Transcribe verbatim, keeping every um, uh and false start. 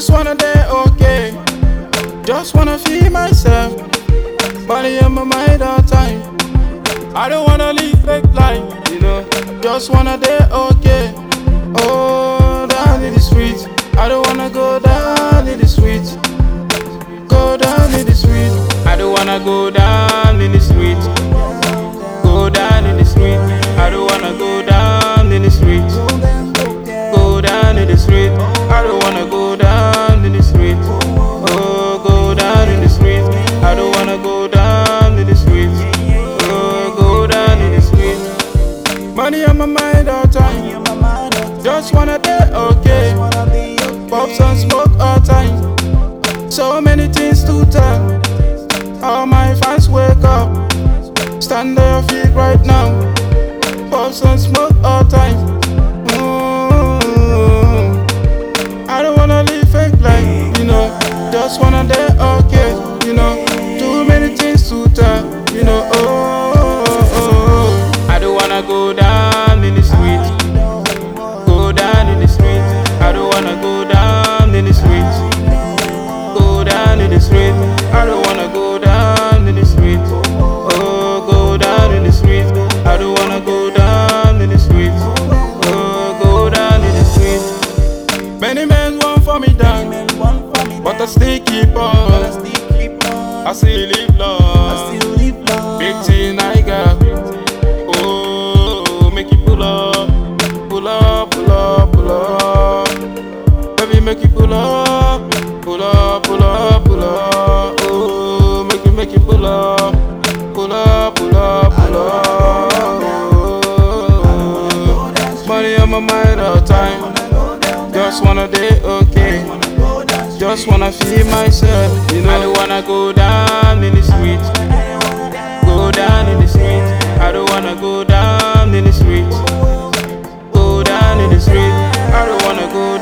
just wanna day okay. Just wanna feel myself. Body on my mind all time. I don't wanna live fake life, you know. Just wanna day okay. Oh, down in the streets. I don't wanna go down in the streets. Go down in the street. I don't wanna go down in the street. Go down in the street. I don't wanna go down in the street. Go down in the street. I don't wanna go down in the street. Oh, go down in the street. I don't wanna go down in the street. Oh, go down in the street. Money on my mind all time. Just wanna day okay. Pop some smoke all time. So many things to tell. All my fans wake up. Stand on your feet right now. Pop some smoke all time. Mm-hmm. I don't wanna live fake life, you know. Just wanna day okay, you know. Too many things to tell, you know. Oh, oh, oh. I don't wanna go down in the street. Go down in the street. I don't wanna go down in the street. Go down in the street. I don't wanna go down in the street. Oh, go down in the street. I don't wanna go down in the street. Oh, go down in the street. Many men want for me down, but I still keep on. I still live long. Big thing I got. Oh, make it pull up, pull up, pull up, pull up. Baby, make it pull up, pull up, pull up, pull up. Oh, make it, make it pull up, pull up, pull up, pull up. Money on my mind all the time. Just wanna day okay. Just wanna feel myself, you know. I don't wanna go down in the street. Go down in the street. I don't wanna go down in the street. Go down in the street. I don't wanna go